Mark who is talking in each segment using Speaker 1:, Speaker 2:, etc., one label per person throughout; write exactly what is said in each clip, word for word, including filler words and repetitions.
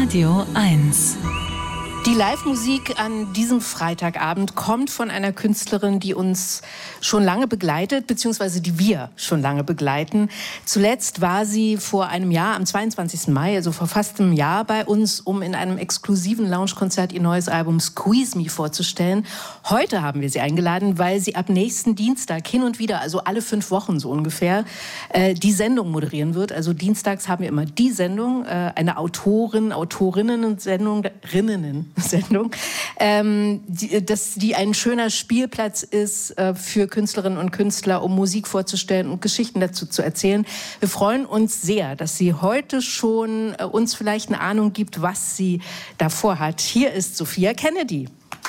Speaker 1: Radio eins.
Speaker 2: Die Live-Musik an diesem Freitagabend kommt von einer Künstlerin, die uns schon lange begleitet, beziehungsweise die wir schon lange begleiten. Zuletzt war sie vor einem Jahr, am zweiundzwanzigsten Mai, also vor fast einem Jahr bei uns, um in einem exklusiven Lounge-Konzert ihr neues Album Squeeze Me vorzustellen. Heute haben wir sie eingeladen, weil sie ab nächsten Dienstag hin und wieder, also alle fünf Wochen so ungefähr, äh, die Sendung moderieren wird. Also dienstags haben wir immer die Sendung, äh, eine Autorin, Autorinnen-Sendung, Rinnen. Sendung, ähm, die, dass die ein schöner Spielplatz ist äh, für Künstlerinnen und Künstler, um Musik vorzustellen und Geschichten dazu zu erzählen. Wir freuen uns sehr, dass sie heute schon äh, uns vielleicht eine Ahnung gibt, was sie davor hat. Hier ist Sophia Kennedy.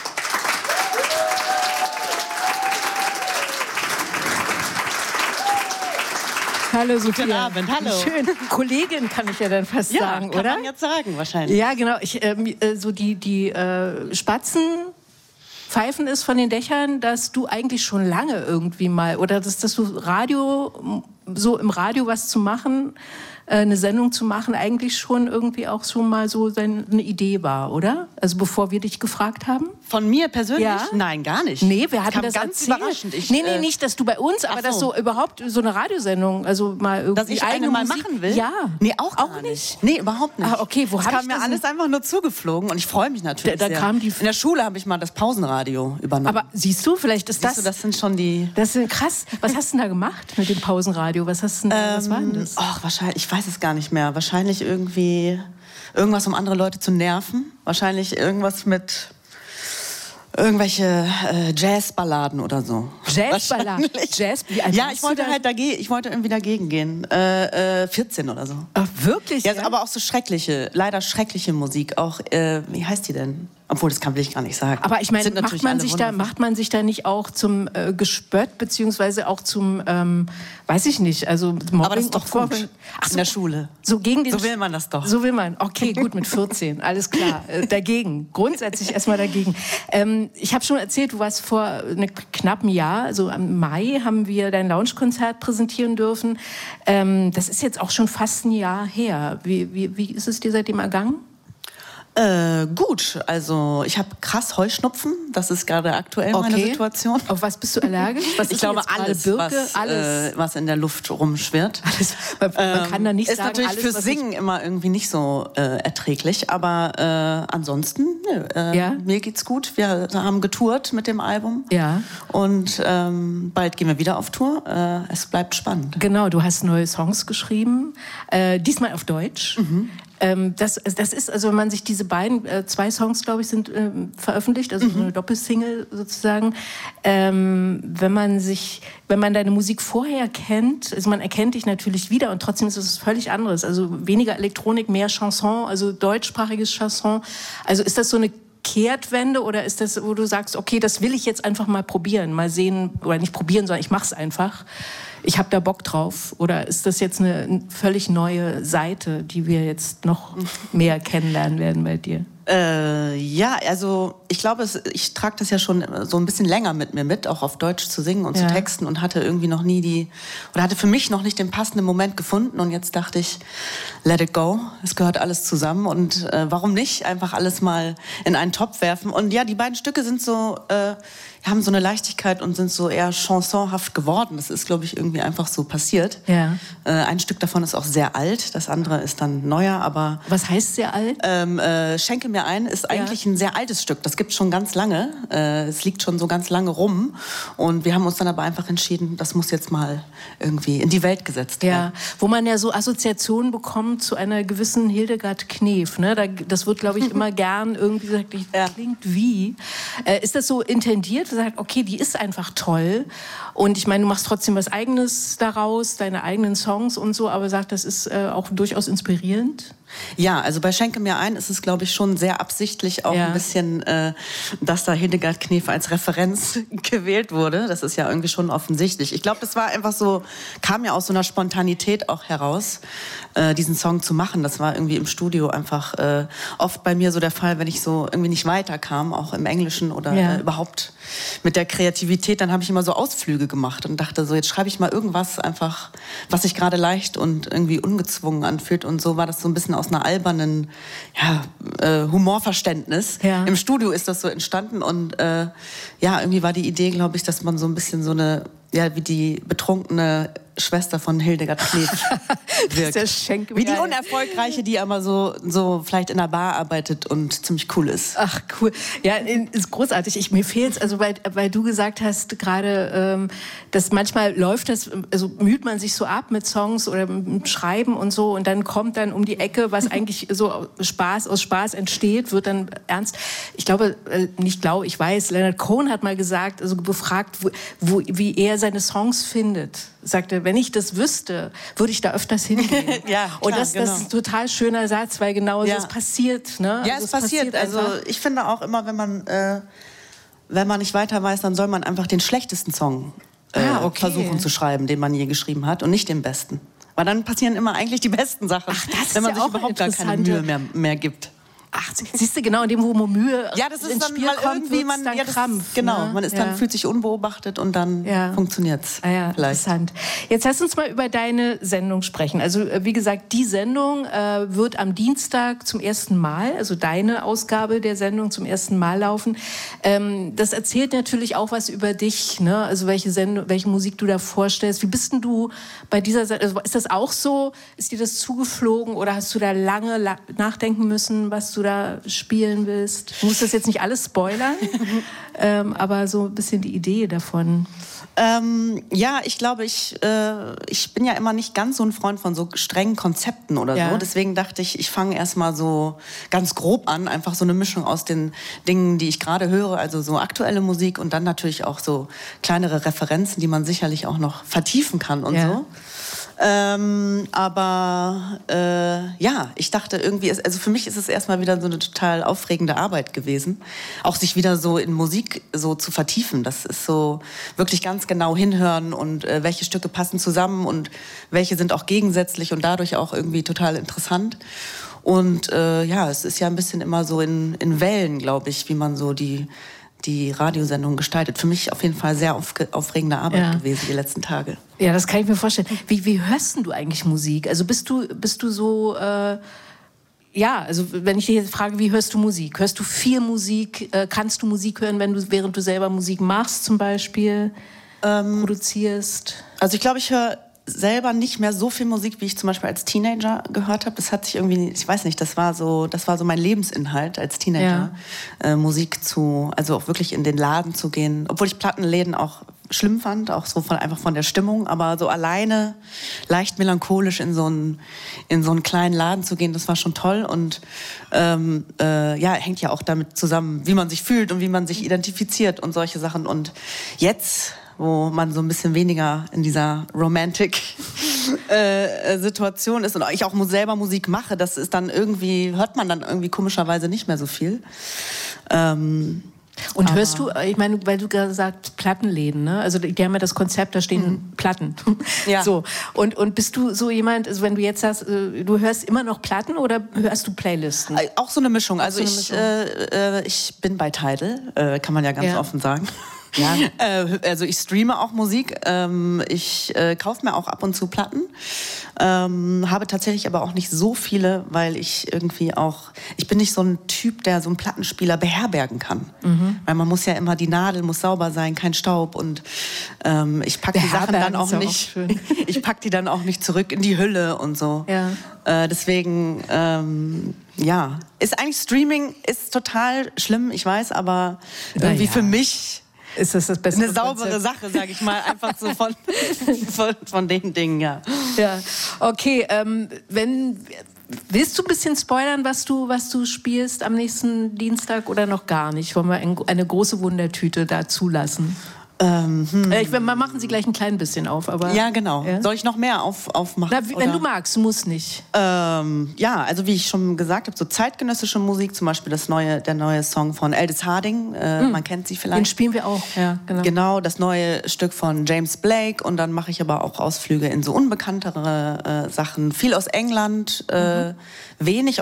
Speaker 2: Hallo Sophia.
Speaker 3: Guten Abend, hallo.
Speaker 2: Schön. Kollegin kann ich ja dann fast
Speaker 3: ja,
Speaker 2: sagen,
Speaker 3: kann
Speaker 2: oder?
Speaker 3: Man jetzt sagen, wahrscheinlich.
Speaker 2: Ja, genau. Ich, ähm, so die, die äh, Spatzen pfeifen es von den Dächern, dass du eigentlich schon lange irgendwie mal, oder dass, dass du Radio, so im Radio was zu machen, äh, eine Sendung zu machen, eigentlich schon irgendwie auch schon mal so deine, eine Idee war, oder? Also bevor wir dich gefragt haben?
Speaker 3: Von mir persönlich?
Speaker 2: Ja.
Speaker 3: Nein, gar nicht.
Speaker 2: Nee, wir hatten
Speaker 3: kam
Speaker 2: das
Speaker 3: ganz
Speaker 2: erzählt.
Speaker 3: überraschend. Ich,
Speaker 2: nee, nee,
Speaker 3: äh,
Speaker 2: nicht, dass du bei uns, aber
Speaker 3: so.
Speaker 2: dass so überhaupt so eine Radiosendung, also mal irgendwie
Speaker 3: Dass ich
Speaker 2: eigene
Speaker 3: eine mal
Speaker 2: Musik
Speaker 3: machen will?
Speaker 2: Ja.
Speaker 3: Nee, auch,
Speaker 2: auch
Speaker 3: gar
Speaker 2: nicht.
Speaker 3: nicht. Nee, überhaupt nicht.
Speaker 2: Ah, okay, wo
Speaker 3: das
Speaker 2: hab
Speaker 3: kam
Speaker 2: ich
Speaker 3: mir
Speaker 2: das
Speaker 3: alles einfach nur zugeflogen und ich freue mich natürlich
Speaker 2: Da- da
Speaker 3: sehr.
Speaker 2: kam die-
Speaker 3: In der Schule habe ich mal das Pausenradio übernommen.
Speaker 2: Aber siehst du, vielleicht ist
Speaker 3: Siehst
Speaker 2: das...
Speaker 3: du, das sind schon die...
Speaker 2: Das ist krass. Was hast du denn da gemacht mit dem Pausenradio? Was hast du denn da, was war denn das?
Speaker 3: Och, wahrscheinlich, ich weiß es gar nicht mehr. Wahrscheinlich irgendwie irgendwas, um andere Leute zu nerven. Wahrscheinlich irgendwas mit irgendwelche äh, Jazzballaden oder so.
Speaker 2: Jazzballaden?
Speaker 3: Wahrscheinlich.
Speaker 2: Jazz? Wie alt
Speaker 3: Ja,
Speaker 2: bist
Speaker 3: ich
Speaker 2: du
Speaker 3: wollte
Speaker 2: da?
Speaker 3: halt dagegen, ich wollte irgendwie dagegen gehen. Äh, äh, vierzehn oder so.
Speaker 2: Ach, wirklich?
Speaker 3: Ja, aber auch so schreckliche, leider schreckliche Musik. Auch, äh, wie heißt die denn? Obwohl, das kann will ich gar nicht sagen.
Speaker 2: Aber ich meine,
Speaker 3: Sind
Speaker 2: macht
Speaker 3: natürlich
Speaker 2: man,
Speaker 3: alle
Speaker 2: sich da,
Speaker 3: wundervoll.
Speaker 2: macht man sich da nicht auch zum äh, Gespött, beziehungsweise auch zum, ähm, weiß ich nicht, also Mobbing?
Speaker 3: Aber das ist doch
Speaker 2: und
Speaker 3: gut.
Speaker 2: Vorwürfe- Ach so,
Speaker 3: In der Schule.
Speaker 2: So gegen den
Speaker 3: So will man das doch.
Speaker 2: So will man. Okay, gut, mit vierzehn, alles klar. Äh, dagegen, grundsätzlich erstmal dagegen. Ähm, ich habe schon erzählt, du warst vor einem knappen Jahr, also im Mai, haben wir dein Lounge-Konzert präsentieren dürfen. Ähm, das ist jetzt auch schon fast ein Jahr her. Wie, wie, wie ist es dir seitdem ergangen?
Speaker 3: Äh, gut, also ich habe krass Heuschnupfen, das ist gerade aktuell meine
Speaker 2: Okay.
Speaker 3: Situation.
Speaker 2: Auf was bist du allergisch? Was
Speaker 3: Ich
Speaker 2: ist
Speaker 3: glaube,
Speaker 2: jetzt gerade?
Speaker 3: alles,
Speaker 2: Birke,
Speaker 3: was,
Speaker 2: alles.
Speaker 3: Äh, was in der Luft rumschwirrt.
Speaker 2: Alles, man, man kann da nicht
Speaker 3: ist
Speaker 2: sagen,
Speaker 3: natürlich
Speaker 2: alles,
Speaker 3: fürs
Speaker 2: was
Speaker 3: Singen immer irgendwie nicht so äh, erträglich, aber äh, ansonsten, nö, äh,
Speaker 2: Ja?
Speaker 3: mir geht's gut. Wir haben getourt mit dem Album
Speaker 2: Ja.
Speaker 3: und ähm, bald gehen wir wieder auf Tour. Äh, es bleibt spannend.
Speaker 2: Genau, du hast neue Songs geschrieben, äh, diesmal auf Deutsch.
Speaker 3: Mhm.
Speaker 2: Ähm, das, das ist, also wenn man sich diese beiden, äh, zwei Songs, glaube ich, sind ähm, veröffentlicht, also so eine Doppelsingle sozusagen. Ähm, wenn man sich, wenn man deine Musik vorher kennt, also man erkennt dich natürlich wieder und trotzdem ist es völlig anderes. Also weniger Elektronik, mehr Chanson, also deutschsprachiges Chanson. Also ist das so eine Kehrtwende oder ist das, wo du sagst, okay, das will ich jetzt einfach mal probieren, mal sehen, oder nicht probieren, sondern ich mache es einfach. Ich habe da Bock drauf. Oder ist das jetzt eine völlig neue Seite, die wir jetzt noch mehr kennenlernen werden bei dir?
Speaker 3: Äh, ja, also ich glaube, es, ich trage das ja schon so ein bisschen länger mit mir mit, auch auf Deutsch zu singen und
Speaker 2: Ja.
Speaker 3: zu texten und hatte irgendwie noch nie die, oder hatte für mich noch nicht den passenden Moment gefunden und jetzt dachte ich, let it go, es gehört alles zusammen und äh, warum nicht einfach alles mal in einen Topf werfen und ja, die beiden Stücke sind so, äh, haben so eine Leichtigkeit und sind so eher chansonhaft geworden, das ist, glaube ich, irgendwie einfach so passiert.
Speaker 2: Ja.
Speaker 3: Äh, ein Stück davon ist auch sehr alt, das andere ist dann neuer, aber
Speaker 2: Was heißt sehr alt?
Speaker 3: ähm, äh, Schenke mir ein ist eigentlich
Speaker 2: Ja.
Speaker 3: ein sehr altes Stück. Das gibt es schon ganz lange. Äh, es liegt schon so ganz lange rum. Und wir haben uns dann aber einfach entschieden, das muss jetzt mal irgendwie in die Welt gesetzt
Speaker 2: Ja,
Speaker 3: werden.
Speaker 2: wo man ja so Assoziationen bekommt zu einer gewissen Hildegard Knef. Ne? Da, das wird, glaube ich, immer gern irgendwie gesagt, das
Speaker 3: Ja.
Speaker 2: klingt wie. Äh, ist das so intendiert? Du sagst, okay, die ist einfach toll. Und ich meine, du machst trotzdem was Eigenes daraus, deine eigenen Songs und so, aber sagt, das ist äh, auch durchaus inspirierend.
Speaker 3: Ja, also bei Schenke mir ein ist es, glaube ich, schon sehr absichtlich auch
Speaker 2: Ja.
Speaker 3: ein bisschen, äh, dass da Hildegard Knef als Referenz gewählt wurde. Das ist ja irgendwie schon offensichtlich. Ich glaube, das war einfach so, kam ja aus so einer Spontanität auch heraus, äh, diesen Song zu machen. Das war irgendwie im Studio einfach äh, oft bei mir so der Fall, wenn ich so irgendwie nicht weiterkam, auch im Englischen oder
Speaker 2: Ja.
Speaker 3: äh, überhaupt mit der Kreativität, dann habe ich immer so Ausflüge Ausflüge gemacht und dachte so, jetzt schreibe ich mal irgendwas einfach, was sich gerade leicht und irgendwie ungezwungen anfühlt. Und so war das so ein bisschen aus einer albernen ja, äh, Humorverständnis. Ja. Im Studio ist das so entstanden und äh, ja, irgendwie war die Idee, glaube ich, dass man so ein bisschen so eine, ja, wie die betrunkene Schwester von Hildegard Knef wirkt. Wie die Unerfolgreiche, die aber so, so vielleicht in einer Bar arbeitet und ziemlich cool ist.
Speaker 2: Ach, cool. Ja, ist großartig. Ich, mir fehlt's, also weil, weil du gesagt hast gerade, ähm, dass manchmal läuft das, also müht man sich so ab mit Songs oder mit Schreiben und so und dann kommt dann um die Ecke, was eigentlich so Spaß aus Spaß entsteht, wird dann ernst. Ich glaube, äh, nicht glaube, ich weiß, Leonard Cohen hat mal gesagt, also befragt, wo, wo, wie er seine Songs findet. Sagte, wenn ich das wüsste, würde ich da öfters hingehen. Ja, klar, und das, genau. Das ist ein total schöner Satz, weil genau ja. das passiert. Ne?
Speaker 3: Ja,
Speaker 2: also
Speaker 3: es passiert. passiert also ich finde auch immer, wenn man, äh, wenn man nicht weiter weiß, dann soll man einfach den schlechtesten Song äh, ah, okay. versuchen zu schreiben, den man je geschrieben hat und nicht den besten. Weil dann passieren immer eigentlich die besten Sachen,
Speaker 2: Ach, das
Speaker 3: wenn man
Speaker 2: ist
Speaker 3: sich
Speaker 2: ja auch
Speaker 3: überhaupt gar keine Mühe mehr, mehr gibt.
Speaker 2: Ach, siehst du, genau in dem, wo man Mühe
Speaker 3: ja, das ist
Speaker 2: ins
Speaker 3: dann
Speaker 2: Spiel
Speaker 3: mal
Speaker 2: kommt,
Speaker 3: irgendwie man,
Speaker 2: dann
Speaker 3: ja, das,
Speaker 2: Krampf.
Speaker 3: Genau,
Speaker 2: ne?
Speaker 3: man ist
Speaker 2: ja.
Speaker 3: dann, fühlt sich unbeobachtet und dann
Speaker 2: ja.
Speaker 3: funktioniert's.
Speaker 2: Ah, ja, interessant. Jetzt lass uns mal über deine Sendung sprechen. Also wie gesagt, die Sendung äh, wird am Dienstag zum ersten Mal, also deine Ausgabe der Sendung zum ersten Mal laufen. Ähm, das erzählt natürlich auch was über dich, ne? Also welche Sendung, welche Musik du da vorstellst. Wie bist denn du bei dieser Sendung? Also ist das auch so? Ist dir das zugeflogen oder hast du da lange la- nachdenken müssen, was du da spielst? Willst. Du musst das jetzt nicht alles spoilern, ähm, aber so ein bisschen die Idee davon.
Speaker 3: Ähm, ja, ich glaube, ich, äh, ich bin ja immer nicht ganz so ein Freund von so strengen Konzepten oder ja. so. Deswegen dachte ich, ich fange erstmal so ganz grob an. Einfach so eine Mischung aus den Dingen, die ich gerade höre. Also so aktuelle Musik und dann natürlich auch so kleinere Referenzen, die man sicherlich auch noch vertiefen kann und ja. so. Ähm, aber äh, ja, ich dachte irgendwie, also für mich ist es erstmal wieder so eine total aufregende Arbeit gewesen, auch sich wieder so in Musik so zu vertiefen. Das ist so wirklich ganz genau hinhören und äh, welche Stücke passen zusammen und welche sind auch gegensätzlich und dadurch auch irgendwie total interessant. Und äh, ja, es ist ja ein bisschen immer so in, in Wellen, glaube ich, wie man so die die Radiosendung gestaltet. Für mich auf jeden Fall sehr auf, aufregende Arbeit ja. gewesen die letzten Tage.
Speaker 2: Ja, das kann ich mir vorstellen. Wie, wie hörst du eigentlich Musik? Also bist du, bist du so, äh, ja, also wenn ich dich jetzt frage, wie hörst du Musik? Hörst du viel Musik? Äh, kannst du Musik hören, wenn du, während du selber Musik machst zum Beispiel, ähm, produzierst?
Speaker 3: Also ich glaube, ich höre selber nicht mehr so viel Musik, wie ich zum Beispiel als Teenager gehört habe. Das hat sich irgendwie, ich weiß nicht, das war so, das war so mein Lebensinhalt als Teenager, ja. äh, Musik zu, also auch wirklich in den Laden zu gehen, obwohl ich Plattenläden auch schlimm fand, auch so von, einfach von der Stimmung, aber so alleine, leicht melancholisch in so einen, in so einen kleinen Laden zu gehen, das war schon toll und ähm, äh, ja, hängt ja auch damit zusammen, wie man sich fühlt und wie man sich identifiziert und solche Sachen. Und jetzt, wo man so ein bisschen weniger in dieser Romantic-Situation äh, ist und ich auch selber Musik mache, das ist dann irgendwie, hört man dann irgendwie komischerweise nicht mehr so viel. Ähm,
Speaker 2: Und hörst du, ich meine, weil du gerade sagst, Plattenläden, ne? Also die haben ja das Konzept, da stehen mhm. Platten. Ja. So. Und, und bist du so jemand, also wenn du jetzt sagst, du hörst immer noch Platten oder hörst du Playlisten?
Speaker 3: Auch so eine Mischung. Also so eine ich, Mischung. Äh, ich bin bei Tidal, äh, kann man ja ganz ja. offen sagen. Ja. Äh, also ich streame auch Musik, ähm, ich äh, kaufe mir auch ab und zu Platten, ähm, habe tatsächlich aber auch nicht so viele, weil ich irgendwie auch, ich bin nicht so ein Typ, der so einen Plattenspieler beherbergen kann. Mhm. Weil man muss ja immer, die Nadel muss sauber sein, kein Staub und ähm, ich packe die Sachen dann auch nicht, auch ich packe die dann auch nicht zurück in die Hülle und so. Ja. Äh, deswegen, ähm, ja, ist eigentlich Streaming ist total schlimm, ich weiß, aber irgendwie ja. für mich
Speaker 2: ist das das beste
Speaker 3: eine saubere Konzept. Sache, sage ich mal, einfach so von, von, von den Dingen, ja.
Speaker 2: Ja, okay, ähm, wenn, willst du ein bisschen spoilern, was du, was du spielst am nächsten Dienstag oder noch gar nicht? Wollen wir ein, eine große Wundertüte da zulassen? Ähm, hm. Ich, wir machen sie gleich ein klein bisschen auf. Aber,
Speaker 3: ja, genau. Ja? Soll ich noch mehr auf, aufmachen?
Speaker 2: Na, wenn oder? Du magst, du musst nicht.
Speaker 3: Ähm, ja, also wie ich schon gesagt habe, so zeitgenössische Musik, zum Beispiel das neue, der neue Song von Aldous Harding, äh, hm. man kennt sie vielleicht.
Speaker 2: Den spielen wir auch, ja, genau.
Speaker 3: Genau, das neue Stück von James Blake und dann mache ich aber auch Ausflüge in so unbekanntere äh, Sachen. Viel aus England, äh, mhm. wenig aus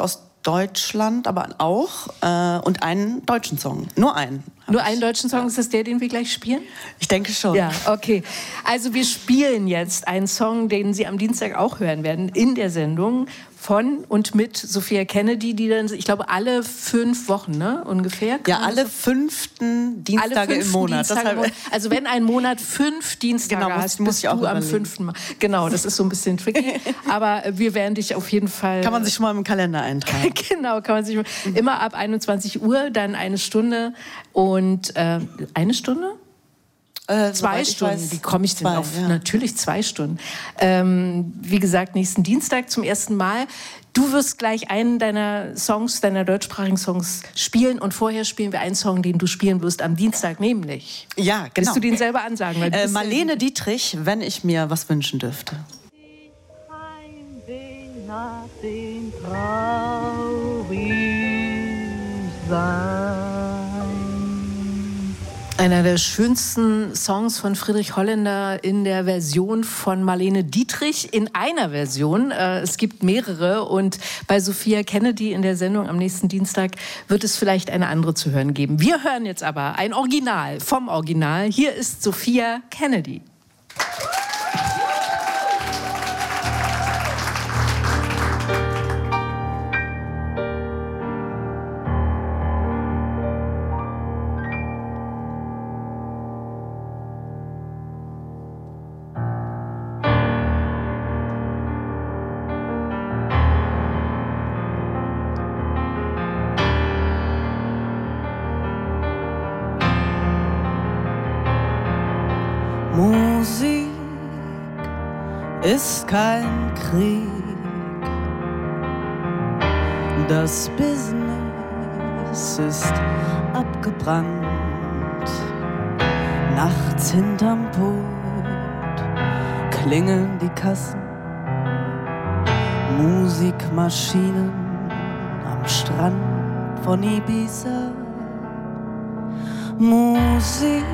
Speaker 3: Deutschland, aber auch äh, und einen deutschen Song. Nur einen.
Speaker 2: Nur einen deutschen Song, ist das der, den wir gleich spielen?
Speaker 3: Ich denke schon.
Speaker 2: Ja, okay. Also wir spielen jetzt einen Song, den Sie am Dienstag auch hören werden in der Sendung von und mit Sophia Kennedy, die dann, ich glaube, alle fünf Wochen, ne, ungefähr?
Speaker 3: Ja, alle fünften Dienstage alle fünften im Monat.
Speaker 2: Dienstage im Monat. Also wenn ein Monat fünf Dienstage
Speaker 3: genau,
Speaker 2: hast,
Speaker 3: muss
Speaker 2: bist
Speaker 3: ich auch
Speaker 2: du am
Speaker 3: überlegen.
Speaker 2: fünften Mal. Genau, das ist so ein bisschen tricky. Aber wir werden dich auf jeden Fall...
Speaker 3: Kann man sich schon mal im Kalender eintragen.
Speaker 2: Genau, kann man sich mal, immer ab einundzwanzig Uhr, dann eine Stunde und äh, eine Stunde?
Speaker 3: Äh,
Speaker 2: zwei Stunden,
Speaker 3: weiß,
Speaker 2: wie komme ich denn
Speaker 3: zwei,
Speaker 2: auf?
Speaker 3: Ja.
Speaker 2: Natürlich zwei Stunden. Ähm, wie gesagt, nächsten Dienstag zum ersten Mal. Du wirst gleich einen deiner Songs, deiner deutschsprachigen Songs spielen und vorher spielen wir einen Song, den du spielen wirst am Dienstag, nämlich.
Speaker 3: Ja, genau.
Speaker 2: Willst du den selber ansagen? Weil
Speaker 3: äh, Marlene Dietrich, wenn ich mir was wünschen dürfte.
Speaker 1: Heimweh nach dem traurig sein.
Speaker 2: Einer der schönsten Songs von Friedrich Holländer in der Version von Marlene Dietrich, in einer Version. Äh, es gibt mehrere und bei Sophia Kennedy in der Sendung am nächsten Dienstag wird es vielleicht eine andere zu hören geben. Wir hören jetzt aber ein Original vom Original. Hier ist Sophia Kennedy.
Speaker 3: Musik ist kein Krieg, das Business ist abgebrannt, nachts hinterm Pult klingeln die Kassen, Musikmaschinen am Strand von Ibiza. Musik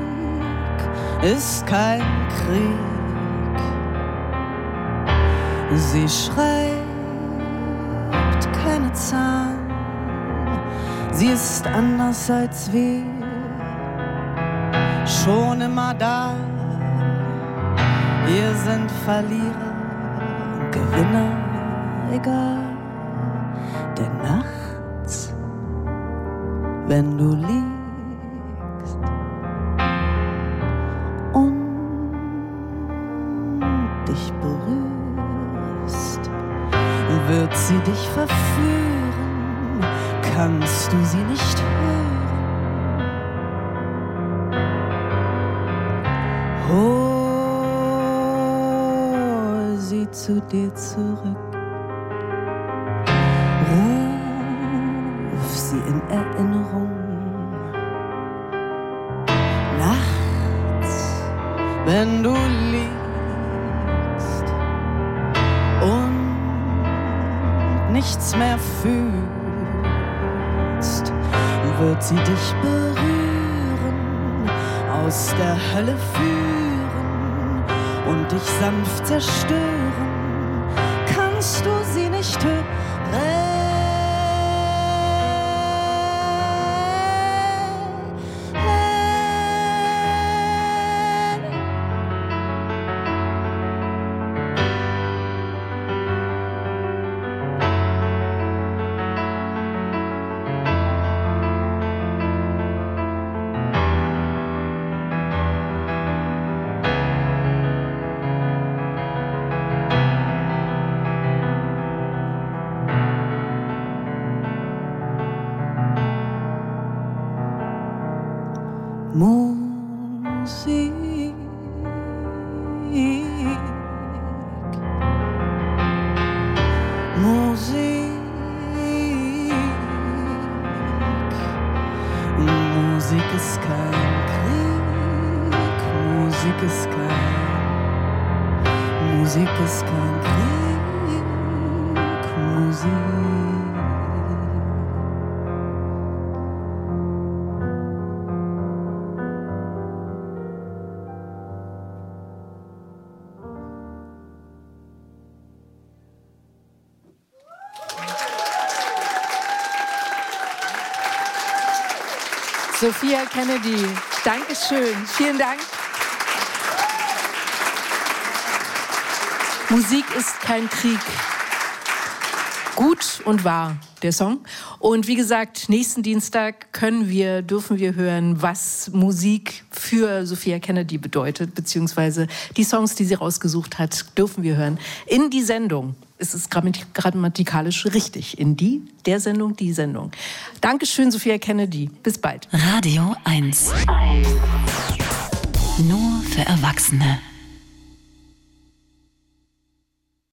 Speaker 3: ist kein Krieg, sie schreibt keine Zahlen, sie ist anders als wir, schon immer da. Wir sind Verlierer und Gewinner, egal, denn nachts, wenn du liegst wird sie dich verführen, kannst du sie nicht hören. Hol sie zu dir zurück, ruf sie in Erinnerung. Nachts, wenn du liegst und nichts mehr fühlst, wird sie dich berühren, aus der Hölle führen und dich sanft zerstören. Kannst du sie nicht hören? Musik, Musik, Musik ist kein Krieg, Musik ist kein, Musik ist kein Krieg, Musik.
Speaker 2: Sophia Kennedy, Dankeschön, vielen Dank. Musik ist kein Krieg. Gut und wahr, der Song. Und wie gesagt, nächsten Dienstag können wir, dürfen wir hören, was Musik für Sophia Kennedy bedeutet, beziehungsweise die Songs, die sie rausgesucht hat, dürfen wir hören. In die Sendung. Es ist grammatikalisch richtig. In die, der Sendung, die Sendung. Dankeschön, Sophia Kennedy. Bis bald.
Speaker 4: Radio eins. Nur für Erwachsene.